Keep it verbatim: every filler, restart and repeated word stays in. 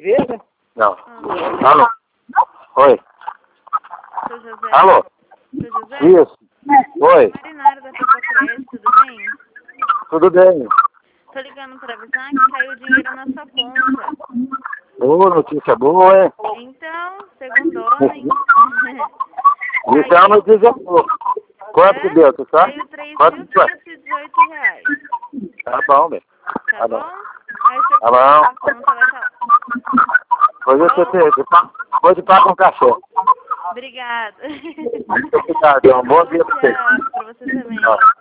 cerveja? Não. Ah. Alô? Oi. Seu José. Alô? Seu José? Isso. Oi. Marinara da Pepa Crédito, tudo bem? Tudo bem? Tô ligando pra avisar que caiu dinheiro na sua conta. Boa, notícia boa, hein? Então, segundona, hein? Isso é uma notícia boa. Quanto que deu, tu sabe? Caiu três Quanto mil que foi? trezentos e dezoito reais. Tá bom, meu. Tá, Tá bom? bom. Aí você Tá paga bom. a conta, vai estar lá. Depois você tem, você paga- depois você paga um café. Obrigada. Muito obrigado, é um bom dia pra você. Tchau, pra você também. Tchau.